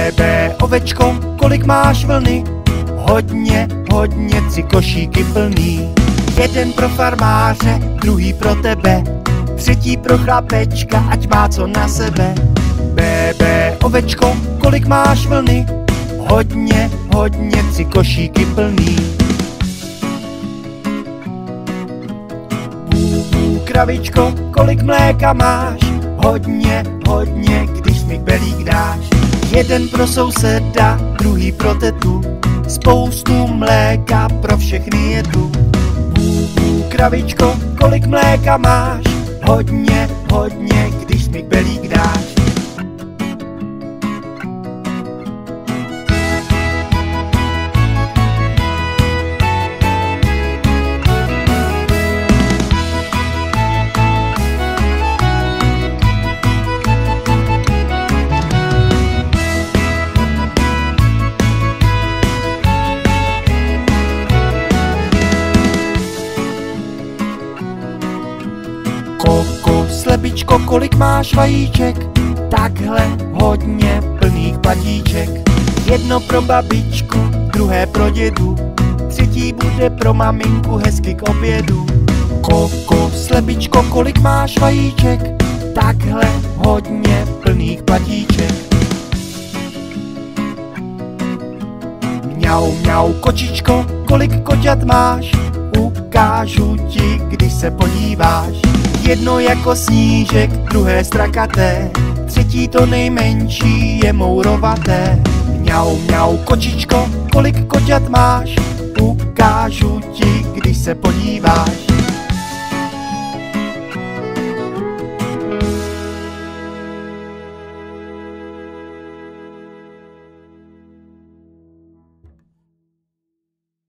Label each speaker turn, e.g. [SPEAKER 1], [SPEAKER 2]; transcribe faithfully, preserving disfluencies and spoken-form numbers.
[SPEAKER 1] Bé, bé, ovečko, kolik máš vlny? Hodně, hodně, tři košíky plný. Jeden pro farmáře, druhý pro tebe, třetí pro chlapečka, ať má co na sebe. Bé, bé, ovečko, kolik máš vlny? Hodně, hodně, tři košíky plný. Bů, bů, kravičko, kolik mléka máš? Hodně, hodně, když mi belík dáš. Jeden pro souseda, druhý pro tetu, spoustu mléka pro všechny je tu. Bů, bů, kravičko, kolik mléka máš? Hodně, hodně, když mi belík dáš. Koko, slepičko, kolik máš vajíček? Takhle hodně plných platíček. Jedno pro babičku, druhé pro dědu, třetí bude pro maminku hezky k obědu. Koko, slepičko, kolik máš vajíček? Takhle hodně plných platíček. Mňau, mňau, kočičko, kolik koťat máš? Ukážu ti, když se podíváš. Jedno jako snížek, druhé strakaté, třetí to nejmenší je mourovaté. Mňau, mňau, kočičko, kolik koťat máš? Ukážu ti, když se podíváš.